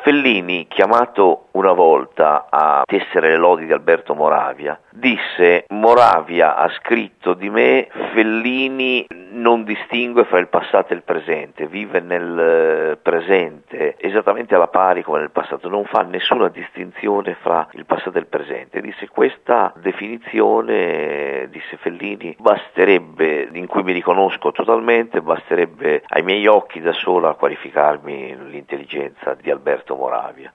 Fellini, chiamato una volta a tessere le lodi di Alberto Moravia, disse: Moravia ha scritto di me, Fellini non distingue fra il passato e il presente, vive nel presente esattamente alla pari come nel passato, non fa nessuna distinzione fra il passato e il presente. Disse: questa definizione, disse Fellini, basterebbe, in cui mi riconosco totalmente, basterebbe ai miei occhi da sola a qualificarmi l'intelligenza di Alberto Moravia.